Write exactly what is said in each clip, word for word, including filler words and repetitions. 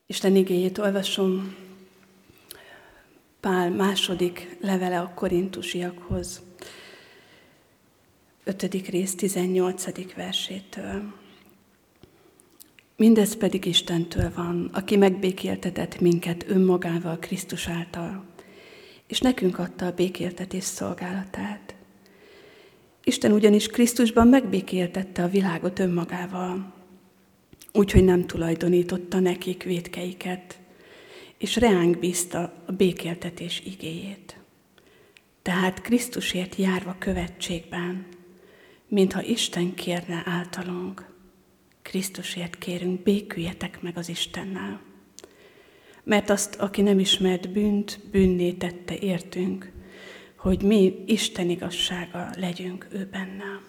Isten igéjét olvasom Pál második levele a korintusiakhoz, ötödik rész tizennyolcadik versétől. Mindez pedig Istentől van, aki megbékéltetett minket önmagával Krisztus által, és nekünk adta a békéltetés szolgálatát. Isten ugyanis Krisztusban megbékéltette a világot önmagával, úgyhogy nem tulajdonította nekik vétkeiket, és reánk bízta a békéltetés igéjét. Tehát Krisztusért járva követségben, mintha Isten kérne általunk, Krisztusért kérünk, béküljetek meg az Istennel. Mert azt, aki nem ismert bűnt, bűnné tette értünk, hogy mi Isten igazsága legyünk ő benne.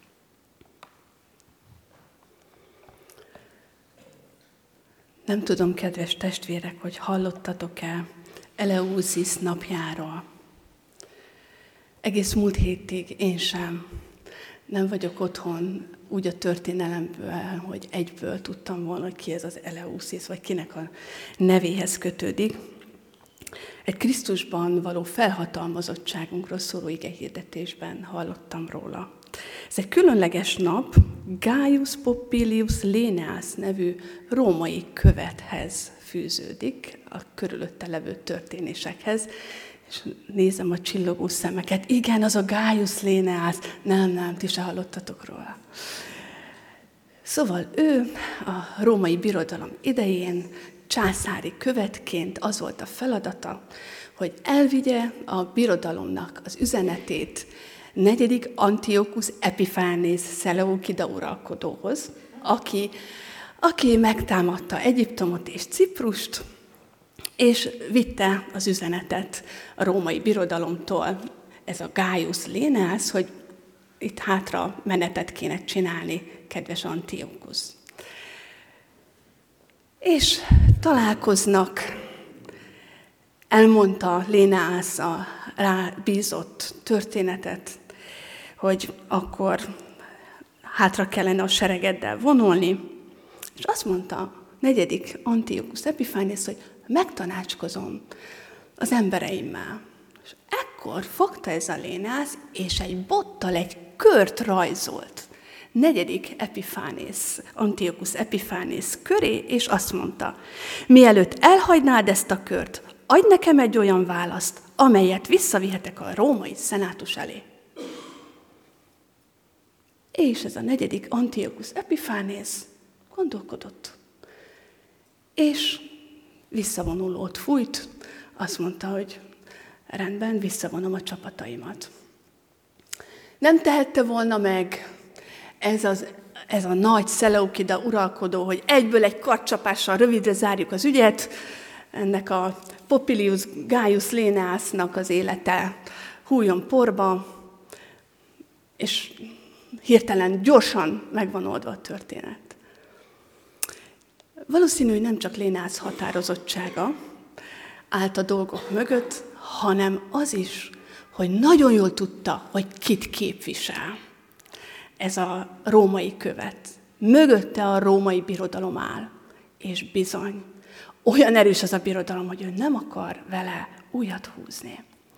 Nem tudom, kedves testvérek, hogy hallottatok-e Eleusis napjáról. Egész múlt hétig én sem. Nem vagyok otthon úgy a történelemből, hogy egyből tudtam volna, hogy ki ez az Eleusis, vagy kinek a nevéhez kötődik. Egy Krisztusban való felhatalmazottságunkról szóló igehirdetésben hallottam róla. Ez egy különleges nap, Gaius Popilius Laenaeus nevű római követhez fűződik, a körülötte levő történésekhez, és nézem a csillogó szemeket. Igen, az a Gaius Laenaeus. Nem, nem, ti se hallottatok róla. Szóval ő a római birodalom idején császári követként az volt a feladata, hogy elvigye a birodalomnak az üzenetét negyedik Antiochus Epiphanes Szeleukida uralkodóhoz, aki, aki megtámadta Egyiptomot és Ciprust, és vitte az üzenetet a római birodalomtól, ez a Gaius Laenaeus, hogy itt hátra menetet kéne csinálni, kedves Antiochus. És találkoznak, elmondta Laenaeus a rá bízott történetet, hogy akkor hátra kellene a seregeddel vonulni, és azt mondta negyedik Antiochus Epiphanes, hogy megtanácskozom az embereimmel. És ekkor fogta ez a Laenaeus, és egy bottal egy kört rajzolt negyedik Epiphanes, Antiochus Epiphanes köré, és azt mondta, mielőtt elhagynád ezt a kört, adj nekem egy olyan választ, amelyet visszavihetek a római szenátus elé. És ez a negyedik Antiochus Epiphanes gondolkodott. És visszavonulót fújt, azt mondta, hogy rendben, visszavonom a csapataimat. Nem tehette volna meg ez, az, ez a nagy Szeleukida uralkodó, hogy egyből egy kartcsapással rövidre zárjuk az ügyet, ennek a Popilius Gaius Laenaeusnak az élete hújjon porba, és hirtelen gyorsan megvan oldva a történet. Valószínű, hogy nem csak Laenaeus határozottsága állt a dolgok mögött, hanem az is, hogy nagyon jól tudta, hogy kit képvisel ez a római követ. Mögötte a római birodalom áll, és bizony, olyan erős az a birodalom, hogy ő nem akar vele újat húzni.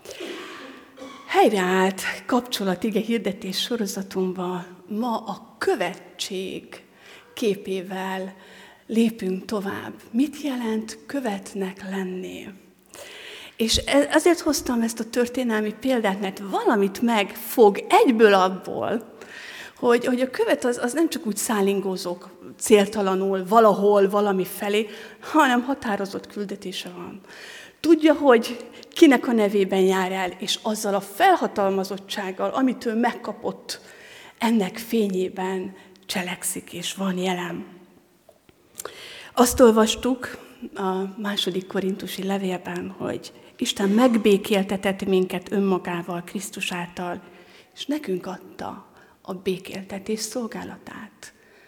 Helyreállt kapcsolat ige hirdetés sorozatunkban ma a követség képével lépünk tovább. Mit jelent követnek lenni? És ezért hoztam ezt a történelmi példát, mert valamit megfog egyből abból, hogy, hogy a követ az, az nem csak úgy szállingózók céltalanul, valahol, valami felé, hanem határozott küldetése van. Tudja, hogy kinek a nevében jár el, és azzal a felhatalmazottsággal, amit ő megkapott, ennek fényében cselekszik, és van jelen. Azt olvastuk a második korintusi levélben, hogy Isten megbékéltetett minket önmagával, Krisztus által, és nekünk adta a békéltetés szolgálatát.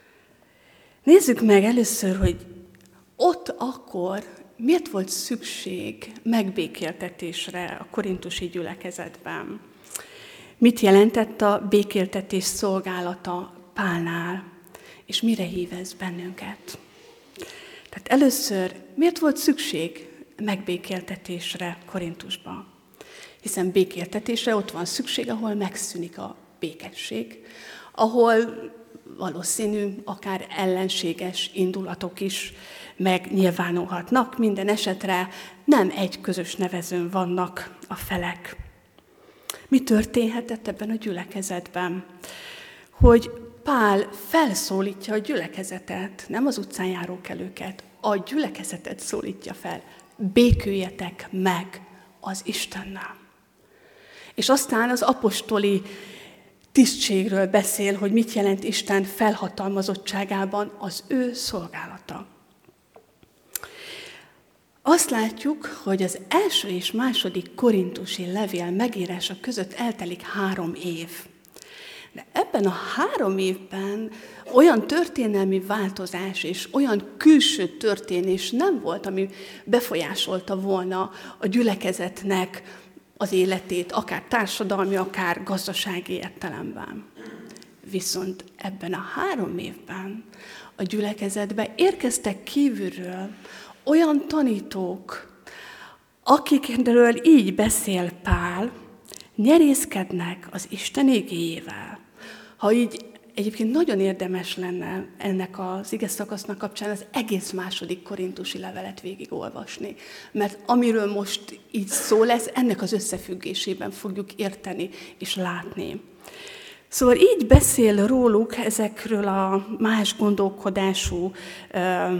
Nézzük meg először, hogy ott akkor miért volt szükség megbékéltetésre a korintusi gyülekezetben. Mit jelentett a békéltetés szolgálata Pálnál, és mire hív ez bennünket? Tehát először miért volt szükség megbékéltetésre Korintusban? Hiszen békéltetésre ott van szükség, ahol megszűnik a békesség, ahol valószínű, akár ellenséges indulatok is megnyilvánulhatnak. Minden esetre nem egy közös nevezőn vannak a felek. Mi történhetett ebben a gyülekezetben? Hogy Pál felszólítja a gyülekezetet, nem az utcán járókelőket, a gyülekezetet szólítja fel. Béküljetek meg az Istennel. És aztán az apostoli tisztségről beszél, hogy mit jelent Isten felhatalmazottságában az ő szolgálata. Azt látjuk, hogy az első és második korintusi levél megírása között eltelik három év. De ebben a három évben olyan történelmi változás és olyan külső történés nem volt, ami befolyásolta volna a gyülekezetnek az életét, akár társadalmi, akár gazdasági értelemben. Viszont ebben a három évben a gyülekezetbe érkeztek kívülről olyan tanítók, akikről így beszél Pál, nyerészkednek az Isten igéjével. Ha így egyébként nagyon érdemes lenne ennek az ige szakasznak kapcsán az egész második korintusi levelet végigolvasni. Mert amiről most így szó lesz, ennek az összefüggésében fogjuk érteni és látni. Szóval így beszél róluk ezekről a más gondolkodású ö, ö,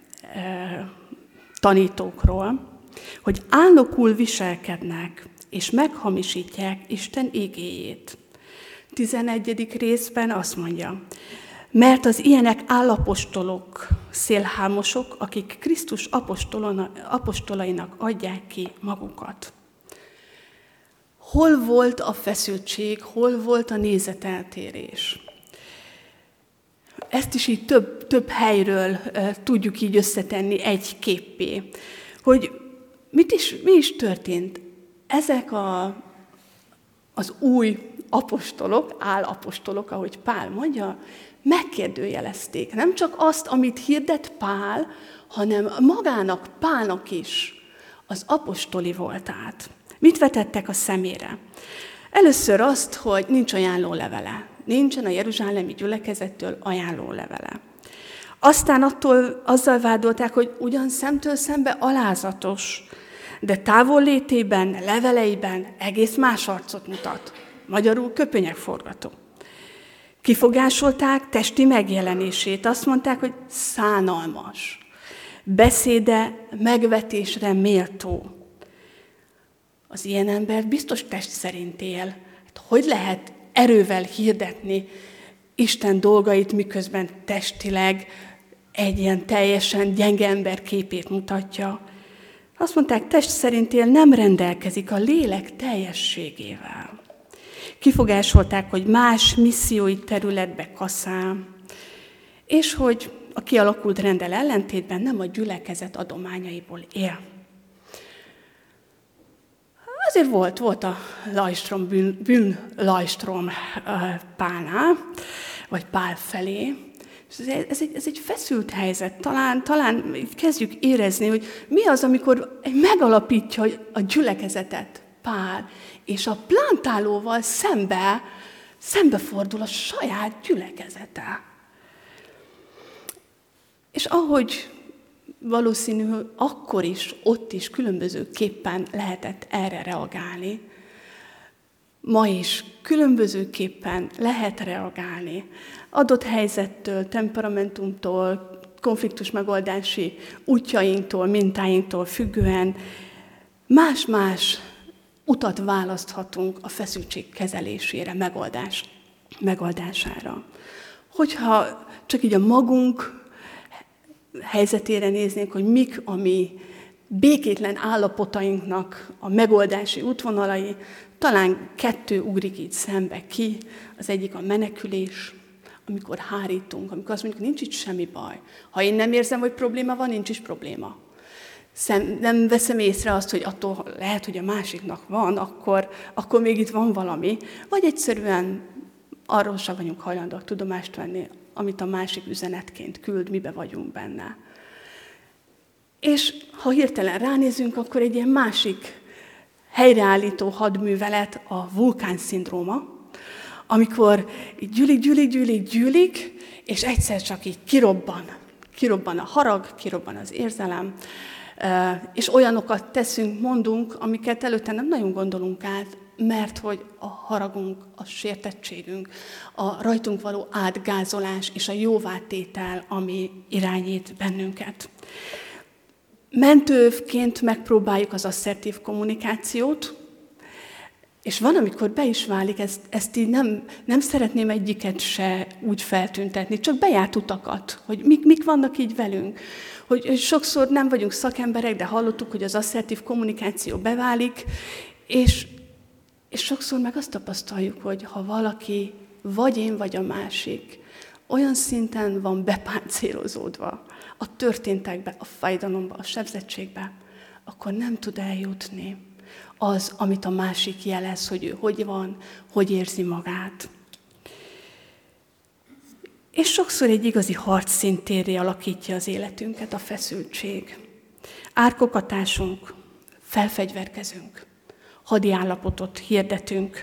tanítókról, hogy álnokul viselkednek, és meghamisítják Isten igéjét. tizenegyedik részben azt mondja, mert az ilyenek állapostolok, szélhámosok, akik Krisztus apostolainak adják ki magukat. Hol volt a feszültség, hol volt a nézeteltérés? Ezt is így több, több helyről uh, tudjuk így összetenni egy képpé, hogy mit is, mi is történt. Ezek a, az új apostolok, álapostolok, ahogy Pál mondja, megkérdőjelezték. Nem csak azt, amit hirdet Pál, hanem magának, Pálnak is az apostoli voltát. Mit vetettek a szemére? Először azt, hogy nincs ajánlólevele. Nincsen a jeruzsálemi gyülekezettől ajánlólevele. Aztán attól azzal vádolták, hogy ugyan szemtől szembe alázatos, de távollétében, leveleiben egész más arcot mutat. Magyarul köpönyegforgató. Kifogásolták testi megjelenését. Azt mondták, hogy szánalmas. Beszéde megvetésre méltó. Az ilyen ember biztos test szerint él. Hát hogy lehet erővel hirdetni Isten dolgait, miközben testileg egy ilyen teljesen gyenge ember képét mutatja? Azt mondták, test szerint él, nem rendelkezik a lélek teljességével. Kifogásolták, hogy más missziói területbe kaszál, és hogy a kialakult renddel ellentétben nem a gyülekezet adományaiból él. Azért volt, volt a Lajstrom, bűn, bűn Lajstrom Pálnál, vagy Pál felé. Ez egy, ez egy feszült helyzet. Talán, talán kezdjük érezni, hogy mi az, amikor megalapítja a gyülekezetet Pál, és a plántálóval szembe, szembefordul a saját gyülekezete. És ahogy valószínű, hogy akkor is, ott is különbözőképpen lehetett erre reagálni, ma is különbözőképpen lehet reagálni. Adott helyzettől, temperamentumtól, konfliktus megoldási útjainktól, mintáinktól függően más-más utat választhatunk a feszültség kezelésére, megoldás, megoldására. Hogyha csak így a magunk helyzetére néznénk, hogy mik a mi békétlen állapotainknak a megoldási útvonalai, talán kettő ugrik így szembe ki. Az egyik a menekülés, amikor hárítunk, amikor azt mondjuk, nincs itt semmi baj. Ha én nem érzem, hogy probléma van, nincs is probléma. Szem, nem veszem észre azt, hogy attól lehet, hogy a másiknak van, akkor, akkor még itt van valami. Vagy egyszerűen arról sem vagyunk hajlandóak tudomást venni, amit a másik üzenetként küld, mibe vagyunk benne. És ha hirtelen ránézünk, akkor egy ilyen másik helyreállító hadművelet a vulkánszindróma, amikor gyűlik, gyűlik, gyűlik, gyűlik, és egyszer csak így kirobban. Kirobban a harag, kirobban az érzelem, és olyanokat teszünk, mondunk, amiket előtte nem nagyon gondolunk át, mert hogy a haragunk, a sértettségünk, a rajtunk való átgázolás és a jóvátétel, ami irányít bennünket. Mentőövként megpróbáljuk az asszertív kommunikációt, és van, amikor be is válik, ezt, ezt így nem, nem szeretném egyiket se úgy feltüntetni, csak bejárt utakat, hogy mik, mik vannak így velünk. Hogy, hogy sokszor nem vagyunk szakemberek, de hallottuk, hogy az asszertív kommunikáció beválik, és, és sokszor meg azt tapasztaljuk, hogy ha valaki, vagy én, vagy a másik, olyan szinten van bepáncélozódva a történtekbe, a fájdalomba, a sebzettségbe, akkor nem tud eljutni az, amit a másik jelez, hogy ő hogy van, hogy érzi magát. És sokszor egy igazi harcszintérré alakítja az életünket a feszültség. Árkokat ásunk, felfegyverkezünk, hadi állapotot hirdetünk,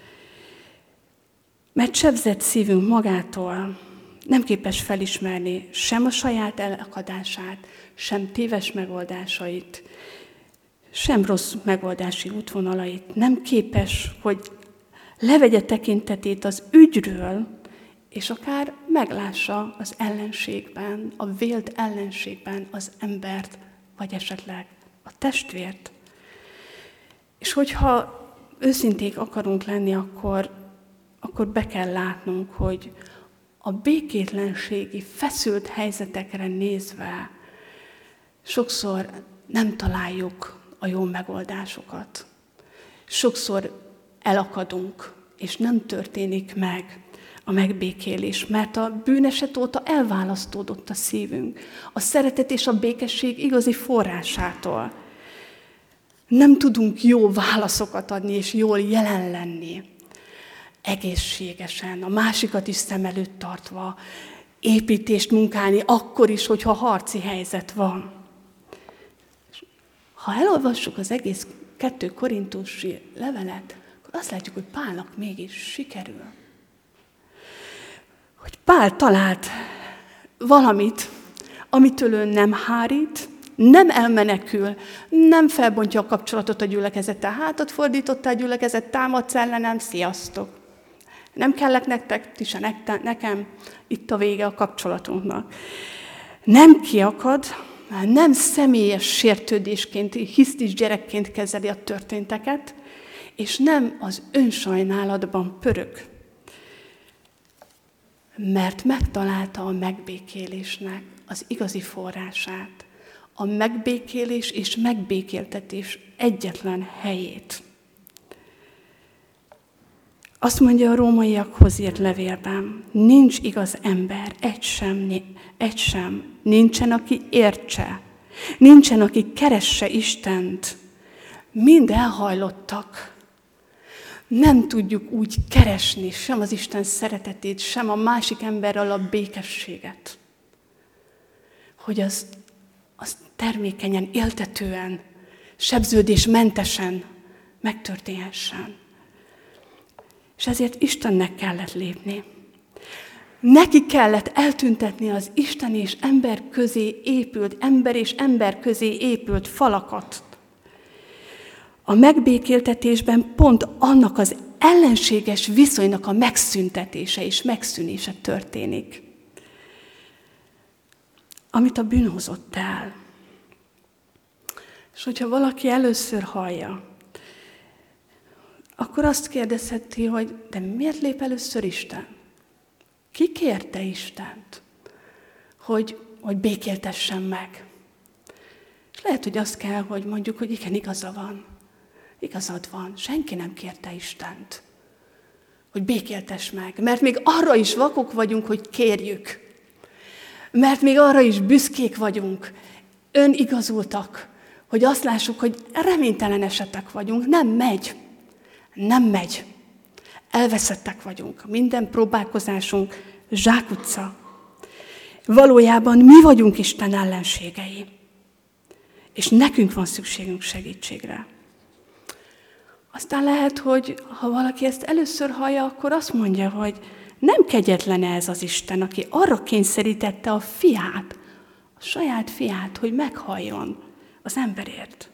mert sebzett szívünk magától nem képes felismerni sem a saját elakadását, sem téves megoldásait, sem rossz megoldási útvonalait. Nem képes, hogy levegye tekintetét az ügyről, és akár meglássa az ellenségben, a vélt ellenségben az embert, vagy esetleg a testvért. És hogyha őszinték akarunk lenni, akkor, akkor be kell látnunk, hogy a békétlenségi, feszült helyzetekre nézve sokszor nem találjuk a jó megoldásokat. Sokszor elakadunk, és nem történik meg a megbékélés, mert a bűneset óta elválasztódott a szívünk, a szeretet és a békesség igazi forrásától. Nem tudunk jó válaszokat adni, és jól jelen lenni, egészségesen, a másikat is szem előtt tartva, építést munkálni, akkor is, hogyha harci helyzet van. Ha elolvassuk az egész kettő korintusi levelet, akkor azt látjuk, hogy Pálnak mégis sikerül. Hogy Pál talált valamit, amitől ő nem hárít, nem elmenekül, nem felbontja a kapcsolatot a gyülekezettel. Hátat fordította a gyülekezet, támadsz ellenem, sziasztok. Nem kellek nektek, ti se nekem, itt a vége a kapcsolatunknak. Nem kiakad, nem személyes sértődésként, hisztis gyerekként kezeli a történteket, és nem az önsajnálatban pörög. Mert megtalálta a megbékélésnek az igazi forrását, a megbékélés és megbékéltetés egyetlen helyét. Azt mondja a rómaiakhoz írt levélben, nincs igaz ember, egy sem, egy sem, nincsen, aki értse, nincsen, aki keresse Istent. Mind elhajlottak. Nem tudjuk úgy keresni sem az Isten szeretetét, sem a másik emberrel a békességet, hogy az, az termékenyen, éltetően, sebződésmentesen megtörténhessen. És ezért Istennek kellett lépni. Neki kellett eltüntetni az Isten és ember közé épült, ember és ember közé épült falakat. A megbékéltetésben pont annak az ellenséges viszonynak a megszüntetése és megszűnése történik, amit a bűn hozott el. És hogyha valaki először hallja, akkor azt kérdezheti, hogy de miért lép először Isten? Ki kérte Istent, hogy, hogy békéltessen meg? És lehet, hogy azt kell, hogy mondjuk, hogy igen, igaza van. Igazad van, senki nem kérte Istent, hogy békéltess meg. Mert még arra is vakok vagyunk, hogy kérjük. Mert még arra is büszkék vagyunk, önigazultak, hogy azt lássuk, hogy reménytelen esetek vagyunk. Nem megy. Nem megy. Elveszettek vagyunk. Minden próbálkozásunk zsákutca. Valójában mi vagyunk Isten ellenségei. És nekünk van szükségünk segítségre. Aztán lehet, hogy ha valaki ezt először hallja, akkor azt mondja, hogy nem kegyetlen ez az Isten, aki arra kényszerítette a fiát, a saját fiát, hogy meghalljon az emberért.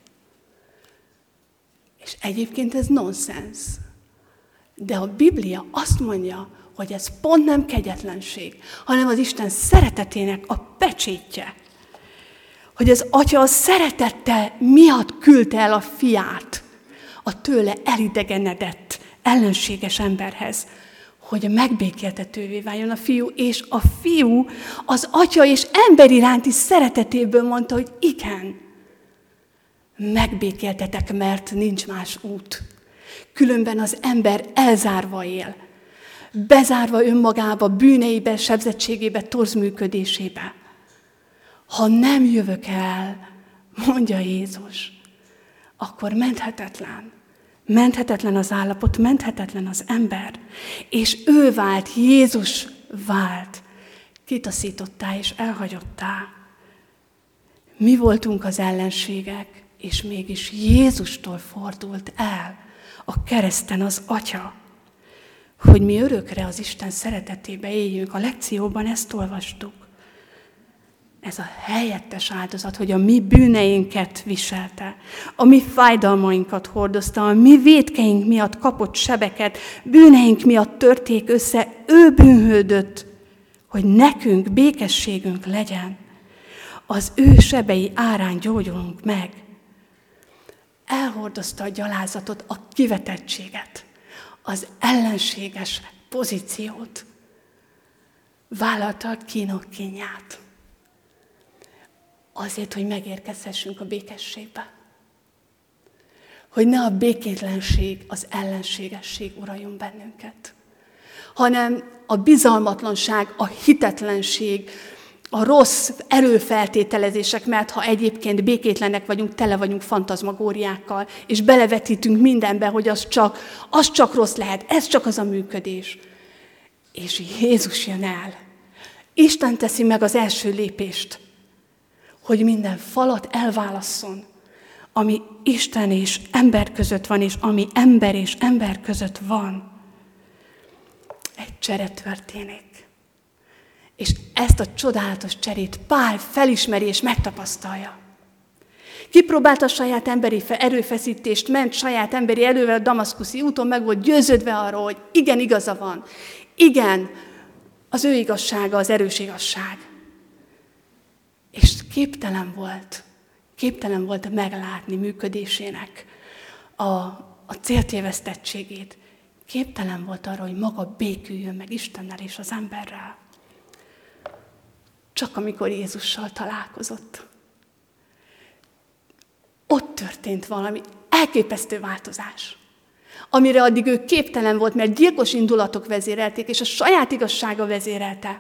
És egyébként ez nonsens. De a Biblia azt mondja, hogy ez pont nem kegyetlenség, hanem az Isten szeretetének a pecsétje. Hogy az Atya a szeretete miatt küldte el a fiát a tőle elidegenedett, ellenséges emberhez, hogy megbékéltetővé váljon a fiú, és a fiú az Atya és ember iránti szeretetéből mondta, hogy igen, megbékéltetek, mert nincs más út. Különben az ember elzárva él, bezárva önmagába, bűneibe, sebzettségébe, torzműködésébe. Ha nem jövök el, mondja Jézus, akkor menthetetlen. Menthetetlen az állapot, menthetetlen az ember. És ő vált, Jézus vált, kitaszítottá és elhagyottá. Mi voltunk az ellenségek, és mégis Jézustól fordult el a kereszten az Atya, hogy mi örökre az Isten szeretetébe éljünk. A lekcióban ezt olvastuk. Ez a helyettes áldozat, hogy a mi bűneinket viselte, a mi fájdalmainkat hordozta, a mi vétkeink miatt kapott sebeket, bűneink miatt törték össze, ő bűnhődött, hogy nekünk békességünk legyen. Az ő sebei árán gyógyulunk meg. Elhordozta a gyalázatot, a kivetettséget, az ellenséges pozíciót. Vállalta a kínok kínját. Azért, hogy megérkezhessünk a békességbe. Hogy ne a békétlenség, az ellenségesség uraljon bennünket, hanem a bizalmatlanság, a hitetlenség, a rossz erőfeltételezések, mert ha egyébként békétlenek vagyunk, tele vagyunk fantazmagóriákkal, és belevetítünk mindenbe, hogy az csak, az csak rossz lehet, ez csak az a működés. És Jézus jön el. Isten teszi meg az első lépést, hogy minden falat elválasszon, ami Isten és ember között van, és ami ember és ember között van. Egy csere történik. És ezt a csodálatos cserét Pál felismeri és megtapasztalja. Kipróbálta a saját emberi erőfeszítést, ment saját emberi erővel a damaszkuszi úton, meg volt győződve arról, hogy igen, igaza van. Igen, az ő igazsága az erős igazság. És képtelen volt, képtelen volt meglátni működésének a, a céltévesztettségét. Képtelen volt arra, hogy maga béküljön meg Istennel és az emberrel. Csak amikor Jézussal találkozott. Ott történt valami elképesztő változás, amire addig ő képtelen volt, mert gyilkos indulatok vezérelték, és a saját igazsága vezérelte.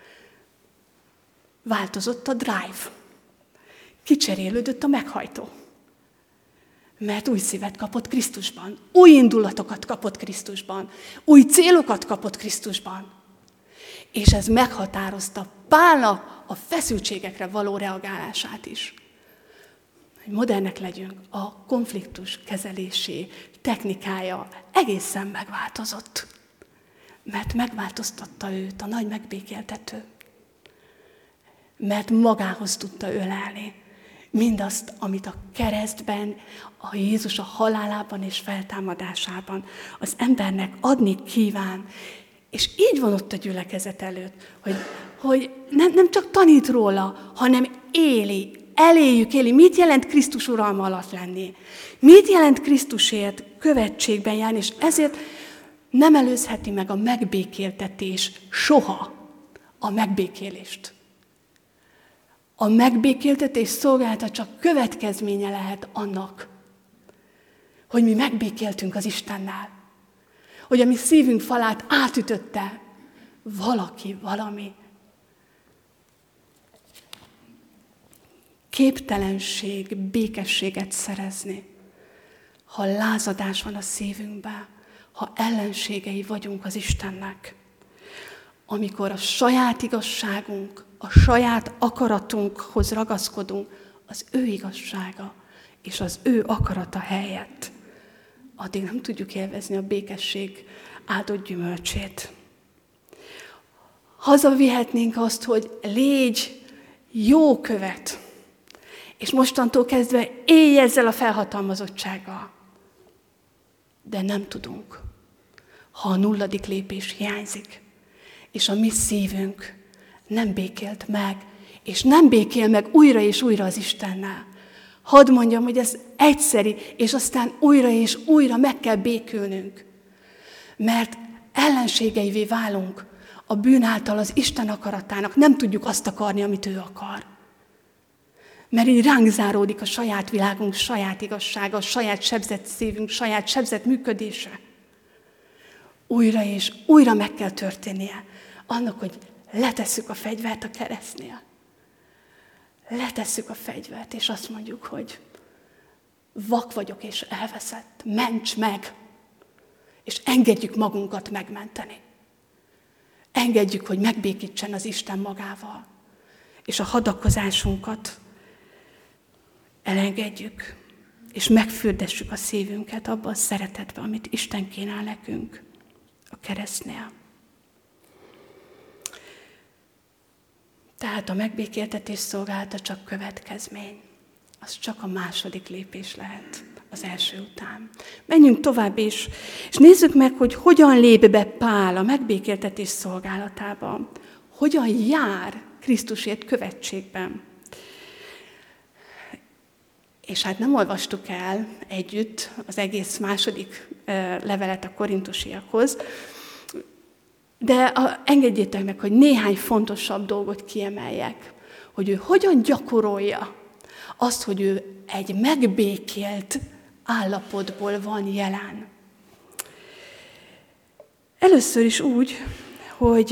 Változott a drive. Kicserélődött a meghajtó. Mert új szívet kapott Krisztusban. Új indulatokat kapott Krisztusban. Új célokat kapott Krisztusban. És ez meghatározta Pálnak a feszültségekre való reagálását is. Hogy modernek legyünk, a konfliktus kezelési technikája egészen megváltozott. Mert megváltoztatta őt a nagy megbékéltető. Mert magához tudta ölelni mindazt, amit a keresztben, a Jézus a halálában és feltámadásában az embernek adni kíván. És így van ott a gyülekezet előtt, hogy, hogy nem, nem csak tanít róla, hanem éli, eléjük éli. Mit jelent Krisztus uralma alatt lenni? Mit jelent Krisztusért követségben járni? És ezért nem előzheti meg a megbékéltetés soha a megbékélést. A megbékéltetés szolgálata csak következménye lehet annak, hogy mi megbékéltünk az Istennel. Hogy a mi szívünk falát átütötte valaki, valami. Képtelenség békességet szerezni, ha lázadás van a szívünkben, ha ellenségei vagyunk az Istennek. Amikor a saját igazságunk, a saját akaratunkhoz ragaszkodunk, az ő igazsága és az ő akarata helyett, addig nem tudjuk élvezni a békesség áldott gyümölcsét. Hazavihetnénk azt, hogy légy jó követ, és mostantól kezdve élj ezzel a felhatalmazottsággal. De nem tudunk, ha a nulladik lépés hiányzik, és a mi szívünk nem békélt meg, és nem békél meg újra és újra az Istennel. Hadd mondjam, hogy ez egyszeri, és aztán újra és újra meg kell békülnünk. Mert ellenségeivé válunk a bűn által az Isten akaratának. Nem tudjuk azt akarni, amit ő akar. Mert így ránk záródik a saját világunk, saját igazsága, a saját sebzett szívünk, saját sebzett működése. Újra és újra meg kell történnie annak, hogy letesszük a fegyvert a keresztnél. Letesszük a fegyvert, és azt mondjuk, hogy vak vagyok és elveszett, ments meg, és engedjük magunkat megmenteni. Engedjük, hogy megbékítsen az Isten magával, és a hadakozásunkat elengedjük, és megfürdessük a szívünket abban a szeretetben, amit Isten kínál nekünk a keresztnél. Tehát a megbékéltetés szolgálata csak következmény. Az csak a második lépés lehet az első után. Menjünk tovább is, és nézzük meg, hogy hogyan lép be Pál a megbékéltetés szolgálatába. Hogyan jár Krisztusért követségben. És hát nem olvastuk el együtt az egész második levelet a korintusiakhoz, de a, engedjétek meg, hogy néhány fontosabb dolgot kiemeljek, hogy ő hogyan gyakorolja azt, hogy ő egy megbékélt állapotból van jelen. Először is úgy, hogy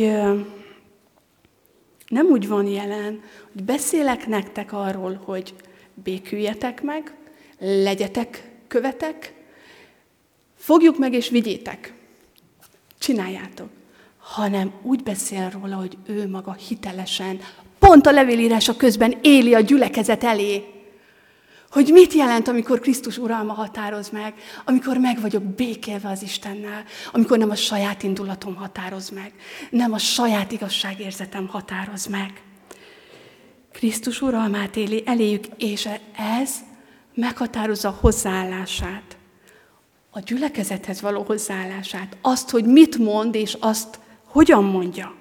nem úgy van jelen, hogy beszélek nektek arról, hogy béküljetek meg, legyetek követek, fogjuk meg és vigyétek, csináljátok. Hanem úgy beszél róla, hogy ő maga hitelesen, pont a levélírása közben éli a gyülekezet elé, hogy mit jelent, amikor Krisztus uralma határoz meg, amikor meg vagyok békélve az Istennel, amikor nem a saját indulatom határoz meg, nem a saját igazságérzetem határoz meg. Krisztus uralmát éli eléjük, és ez meghatározza a hozzáállását, a gyülekezethez való hozzáállását, azt, hogy mit mond, és azt hogyan mondja.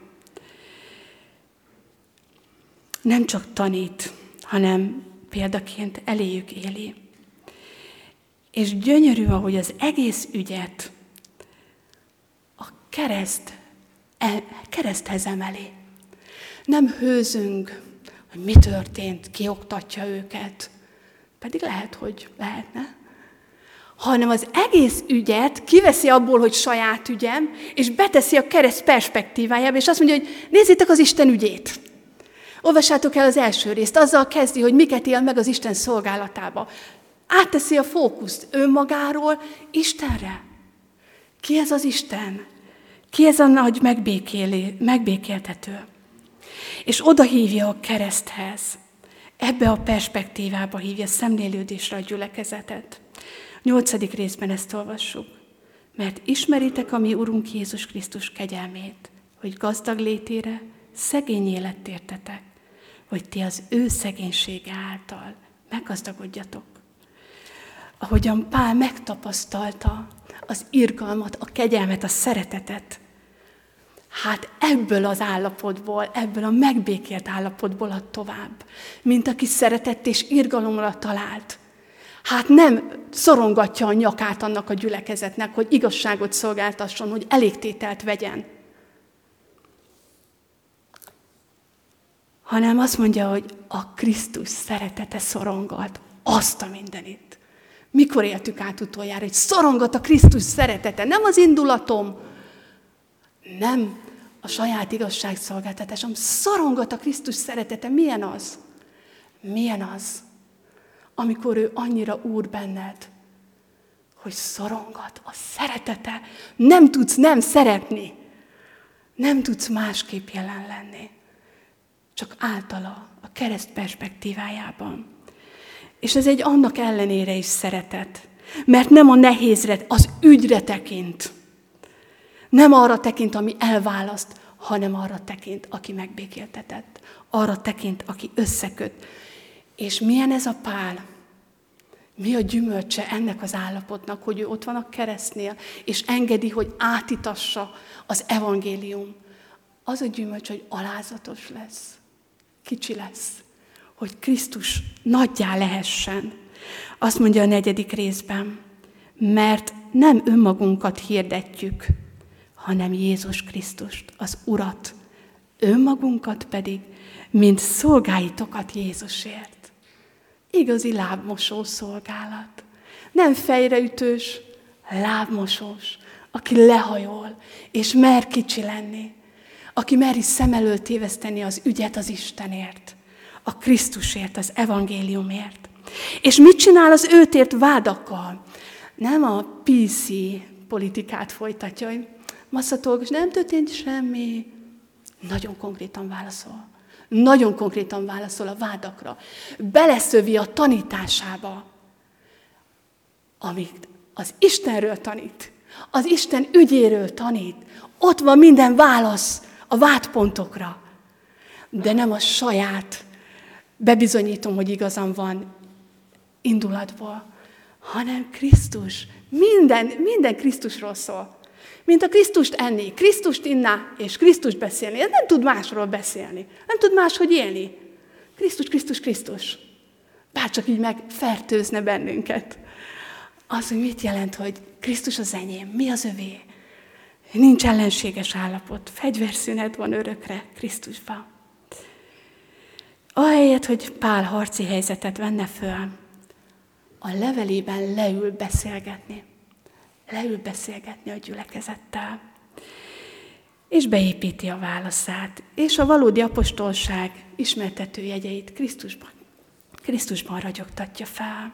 Nem csak tanít, hanem példaként eléjük éli. És gyönyörű, ahogy az egész ügyet a kereszt, el, kereszthez emeli. Nem hőzünk, hogy mi történt, ki oktatja őket. Pedig lehet, hogy lehetne. Hanem az egész ügyet kiveszi abból, hogy saját ügyem, és beteszi a kereszt perspektívájába, és azt mondja, hogy nézzétek az Isten ügyét. Olvassátok el az első részt, azzal kezdi, hogy miket él meg az Isten szolgálatába. Átteszi a fókuszt önmagáról Istenre. Ki ez az Isten? Ki ez a nagy megbékélé, megbékéltető? És oda hívja a kereszthez. Ebbe a perspektívába hívja szemlélődésre a gyülekezetet. A nyolcadik részben ezt olvassuk. Mert ismeritek a mi Urunk Jézus Krisztus kegyelmét, hogy gazdag létére szegényé lett értetek, hogy ti az ő szegénysége által meggazdagodjatok. Ahogyan Pál megtapasztalta az irgalmat, a kegyelmet, a szeretetet, hát ebből az állapotból, ebből a megbékélt állapotból ad tovább, mint aki szeretett és irgalomra talált. Hát nem szorongatja a nyakát annak a gyülekezetnek, hogy igazságot szolgáltasson, hogy elégtételt vegyen. Hanem azt mondja, hogy a Krisztus szeretete szorongat azt a mindenit. Mikor éltük át utoljára, hogy szorongat a Krisztus szeretete, nem az indulatom, nem a saját igazságszolgáltatásom, szorongat a Krisztus szeretete. Milyen az? Milyen az, amikor ő annyira úr benned, hogy szorongat a szeretete. Nem tudsz nem szeretni, nem tudsz másképp jelen lenni, csak általa, a kereszt perspektívájában. És ez egy annak ellenére is szeretet. Mert nem a nehézre, az ügyre tekint. Nem arra tekint, ami elválaszt, hanem arra tekint, aki megbékéltetett. Arra tekint, aki összeköt. És milyen ez a Pál? Mi a gyümölcse ennek az állapotnak, hogy ő ott van a keresztnél, és engedi, hogy átitassa az evangélium. Az a gyümölcs, hogy alázatos lesz, kicsi lesz, hogy Krisztus nagyjá lehessen. Azt mondja a negyedik részben, mert nem önmagunkat hirdetjük, hanem Jézus Krisztust, az Urat, önmagunkat pedig, mint szolgáitokat Jézusért. Igazi lábmosó szolgálat. Nem fejreütős, lábmosós, aki lehajol, és mer kicsi lenni, aki meri szem elől téveszteni az ügyet az Istenért, a Krisztusért, az evangéliumért. És mit csinál az őt ért vádakkal? Nem a pé cé politikát folytatja, hogy masszatolgos, nem történt semmi. Nagyon konkrétan válaszol. Nagyon konkrétan válaszol a vádakra. Beleszövi a tanításába, amit az Istenről tanít, az Isten ügyéről tanít. Ott van minden válasz a vádpontokra. De nem a saját, bebizonyítom, hogy igazam van indulatból, hanem Krisztus. Minden, minden Krisztusról szól. Mint a Krisztust enni, Krisztust inná, és Krisztust beszélni. Ez nem tud másról beszélni. Nem tud máshogy élni. Krisztus, Krisztus, Krisztus. Bárcsak így megfertőzne bennünket. Az, hogy mit jelent, hogy Krisztus az enyém, mi az övé. Nincs ellenséges állapot. Fegyverszünet van örökre Krisztusban. Ahelyett, hogy Pál harci helyzetet venne föl, a levelében leül beszélgetni. Leül beszélgetni a gyülekezettel. És beépíti a válaszát. És a valódi apostolság ismertető jegyeit Krisztusban, Krisztusban ragyogtatja fel.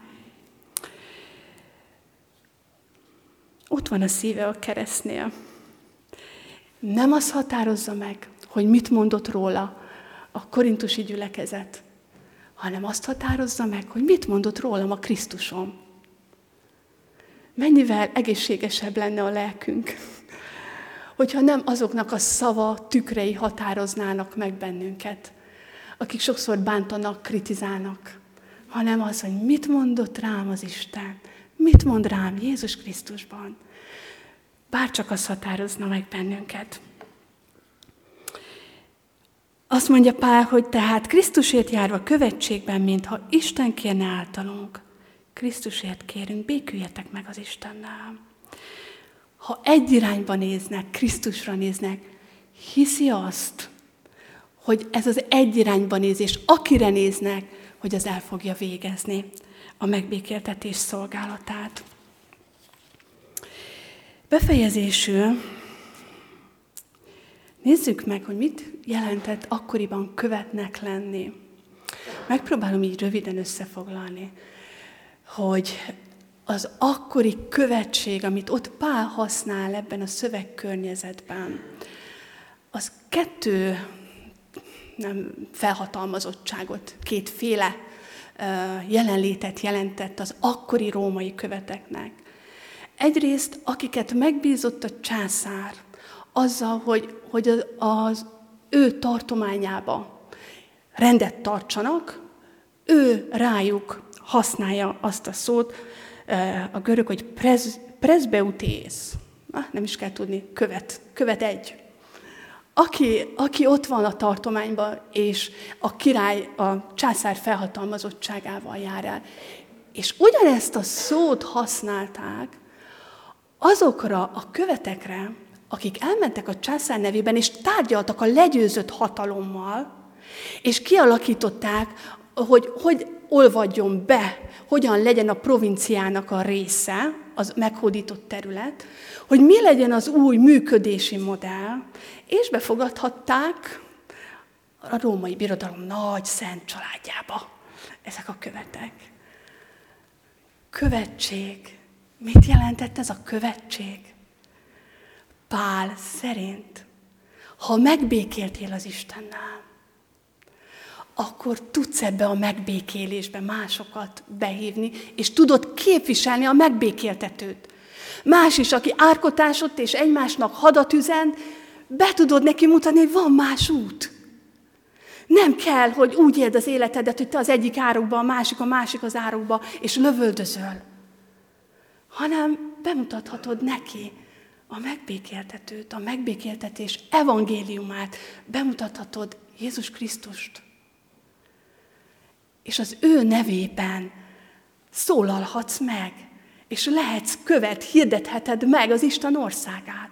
Ott van a szíve a keresztnél. Nem az határozza meg, hogy mit mondott róla a korintusi gyülekezet, hanem azt határozza meg, hogy mit mondott rólam a Krisztusom. Mennyivel egészségesebb lenne a lelkünk, hogyha nem azoknak a szava tükrei határoznának meg bennünket, akik sokszor bántanak, kritizálnak, hanem az, hogy mit mondott rám az Isten, mit mond rám Jézus Krisztusban. Bárcsak az határozna meg bennünket. Azt mondja Pál, hogy tehát Krisztusért járva követségben, mintha Isten kérne általunk. Krisztusért kérünk, béküljetek meg az Istennel. Ha egy irányba néznek, Krisztusra néznek, hiszi azt, hogy ez az egy irányba nézés, akire néznek, hogy az el fogja végezni a megbékéltetés szolgálatát. Befejezésül nézzük meg, hogy mit jelentett akkoriban követnek lenni. Megpróbálom így röviden összefoglalni, hogy az akkori követség, amit ott Pál használ ebben a szövegkörnyezetben, az kettő nem, felhatalmazottságot, kétféle jelenlétet jelentett az akkori római követeknek. Egyrészt, akiket megbízott a császár, azzal, hogy, hogy az, az ő tartományába rendet tartsanak, ő rájuk használja azt a szót, a görög, hogy prez, prezbeutész. Nem is kell tudni, követ, követ egy. Aki, aki ott van a tartományban, és a király, a császár felhatalmazottságával jár el. És ugyanezt a szót használták azokra a követekre, akik elmentek a császár nevében, és tárgyaltak a legyőzött hatalommal, és kialakították, hogy hogy olvadjon be, hogyan legyen a provinciának a része, az meghódított terület, hogy mi legyen az új működési modell, és befogadhatták a római birodalom nagy szent családjába ezek a követek. Követség. Mit jelentett ez a követség? Pál szerint, ha megbékéltél az Istennel, akkor tudsz ebbe a megbékélésbe másokat behívni, és tudod képviselni a megbékéltetőt. Más is, aki árkotásott és egymásnak hadat üzen, be tudod neki mutatni, hogy van más út. Nem kell, hogy úgy éld az életedet, hogy te az egyik árokba, a másik, a másik az árokba, és lövöldözöl. Hanem bemutathatod neki a megbékéltetőt, a megbékéltetés evangéliumát, bemutathatod Jézus Krisztust. És az ő nevében szólalhatsz meg, és lehetsz követ, hirdetheted meg az Isten országát.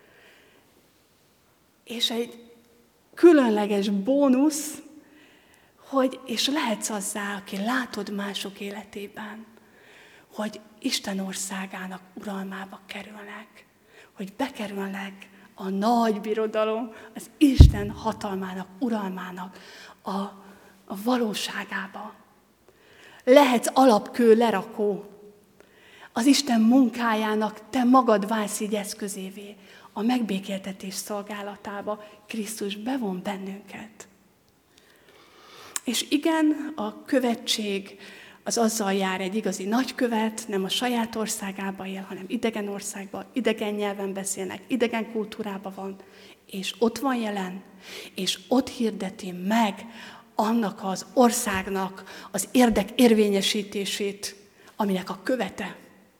És egy különleges bónusz, hogy, és lehetsz azzá, aki látod mások életében, hogy Isten országának uralmába kerülnek, hogy bekerülnek a nagy birodalom, az Isten hatalmának, uralmának a, a valóságába. Lehetsz alapkő lerakó, az Isten munkájának te magad válsz így eszközévé, a megbékéltetés szolgálatába Krisztus bevon bennünket. És igen, a követség az azzal jár, egy igazi nagykövet, nem a saját országában él, hanem idegen országban, idegen nyelven beszélnek, idegen kultúrában van, és ott van jelen, és ott hirdeti meg annak az országnak az érdek érvényesítését, aminek a követe.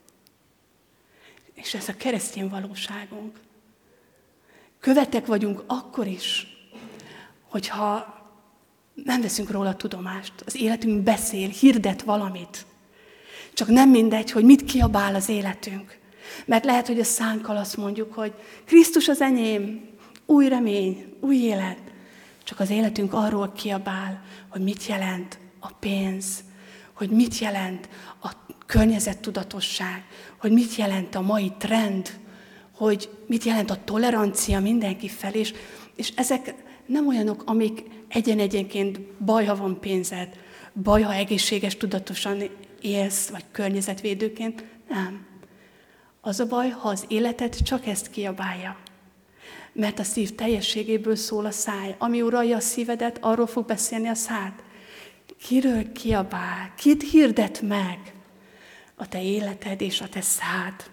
És ez a keresztény valóságunk. Követek vagyunk akkor is, hogyha nem veszünk róla tudomást. Az életünk beszél, hirdet valamit. Csak nem mindegy, hogy mit kiabál az életünk. Mert lehet, hogy a szánkkal azt mondjuk, hogy Krisztus az enyém, új remény, új élet. Csak az életünk arról kiabál, hogy mit jelent a pénz, hogy mit jelent a környezettudatosság, hogy mit jelent a mai trend, hogy mit jelent a tolerancia mindenki felé, és, és ezek nem olyanok, amik egyen-egyenként baj, ha van pénzed, baj, ha egészséges, tudatosan élsz, vagy környezetvédőként, nem. Az a baj, ha az életed csak ezt kiabálja. Mert a szív teljességéből szól a száj. Ami uralja a szívedet, arról fog beszélni a szád. Kiről kiabál? Kit hirdet meg a te életed és a te szád?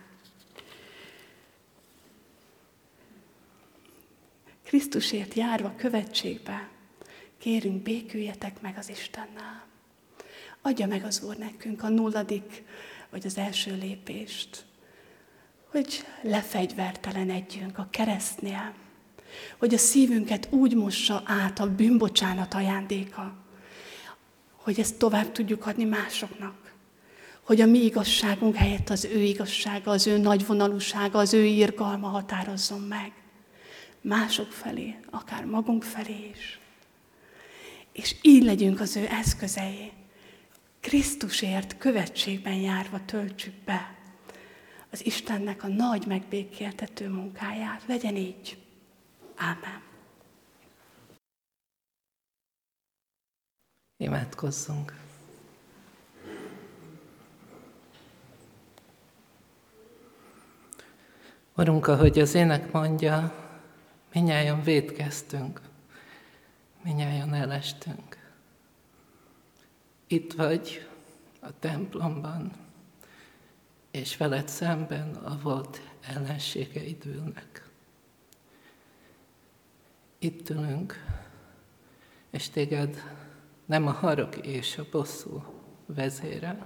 Krisztusért járva követségbe, kérünk, béküljetek meg az Istennel. Adja meg az Úr nekünk a nulladik, vagy az első lépést, hogy lefegyvertelenedjünk a keresztnél, hogy a szívünket úgy mossa át a bűnbocsánat ajándéka, hogy ezt tovább tudjuk adni másoknak, hogy a mi igazságunk helyett az ő igazsága, az ő nagyvonalúsága, az ő irgalma határozzon meg. Mások felé, akár magunk felé is. És így legyünk az ő eszközei. Krisztusért követségben járva töltsük be az Istennek a nagy megbékéltető munkáját. Legyen így. Ámen. Imádkozzunk. Urunk, ahogy az ének mondja, minnyájan vétkeztünk, minnyájan elestünk. Itt vagy a templomban, és veled szemben a volt ellenségeid ülnek. Itt ülünk, és téged nem a harag és a bosszú vezére.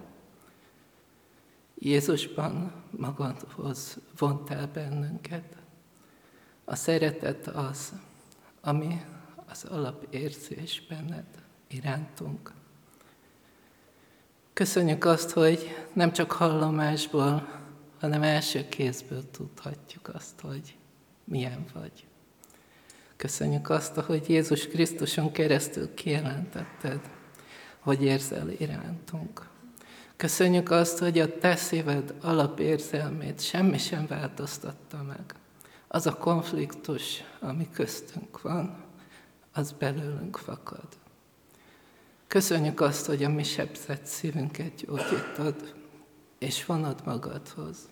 Jézusban magadhoz vontál bennünket. A szeretet az, ami az alapérzés benned irántunk. Köszönjük azt, hogy nem csak hallomásból, hanem első kézből tudhatjuk azt, hogy milyen vagy. Köszönjük azt, hogy Jézus Krisztuson keresztül kijelentetted, hogy érzel irántunk. Köszönjük azt, hogy a te szíved alapérzelmét semmi sem változtatta meg. Az a konfliktus, ami köztünk van, az belőlünk fakad. Köszönjük azt, hogy a mi sebzett szívünket gyógyítod, és vonod magadhoz.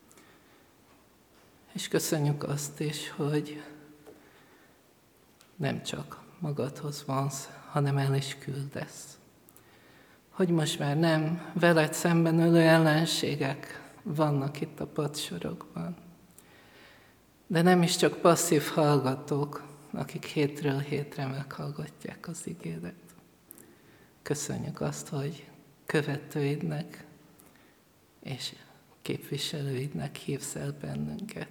És köszönjük azt is, hogy nem csak magadhoz vonsz, hanem el is küldesz. Hogy most már nem veled szemben ülő ellenségek vannak itt a padsorokban, de nem is csak passzív hallgatók, akik hétről hétre meghallgatják az igédet. Köszönjük azt, hogy követőidnek és képviselőidnek hívsz el bennünket.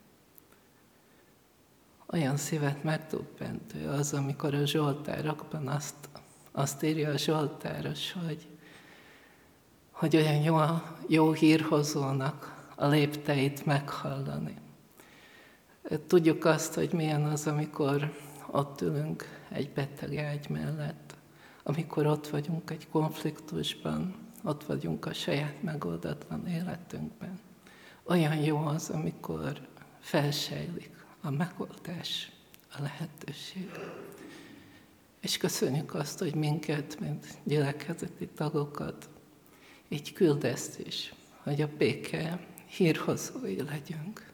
Olyan szívet megdöbbentő az, amikor a zsoltárokban azt, azt írja a zsoltáros, hogy, hogy olyan jó, jó hírhozónak a lépteit meghallani. Tudjuk azt, hogy milyen az, amikor ott ülünk egy beteg ágy mellett, amikor ott vagyunk egy konfliktusban, ott vagyunk a saját megoldatlan életünkben. Olyan jó az, amikor felsejlik a megoldás, a lehetőség. És köszönjük azt, hogy minket, mint gyülekezeti tagokat, így küldesz is, hogy a béke hírhozói legyünk.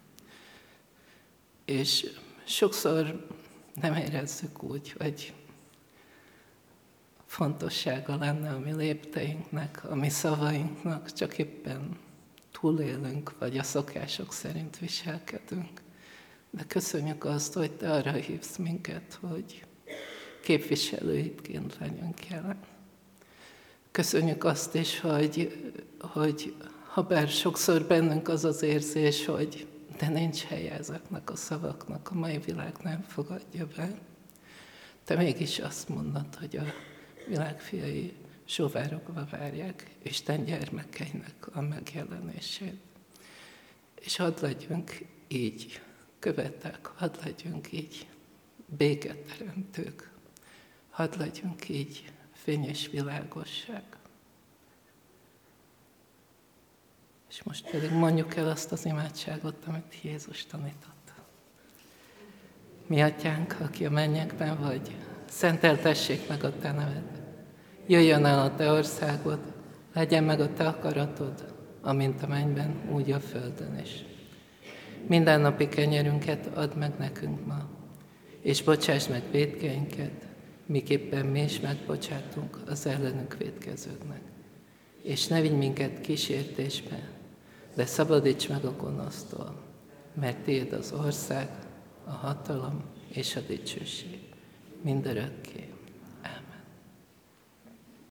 És sokszor nem érezzük úgy, hogy fontossága lenne a mi lépteinknek, a mi szavainknak, csak éppen túlélünk, vagy a szokások szerint viselkedünk. De köszönjük azt, hogy te arra hívsz minket, hogy képviselőidként legyünk jelen. Köszönjük azt is, hogy, hogy ha bár sokszor bennünk az az érzés, hogy de nincs helye ezeknek a szavaknak, a mai világ nem fogadja be, te mégis azt mondod, hogy a világ fiai sóvárogva várják Isten gyermekeinek a megjelenését. És hadd legyünk így követek, hadd legyünk így béketeremtők, hadd legyünk így fény és világosság. És most pedig mondjuk el azt az imádságot, amit Jézus tanított. Mi atyánk, aki a mennyekben vagy, szenteltessék meg a te neved. Jöjjön el a te országod, legyen meg a te akaratod, amint a mennyben, úgy a földön is. Mindennapi kenyerünket add meg nekünk ma, és bocsáss meg vétkeinket, miképpen mi is megbocsátunk az ellenünk vétkezőknek. És ne vigy minket kísértésbe, de szabadíts meg a gonosztól, mert tiéd az ország, a hatalom és a dicsőség mindörökké.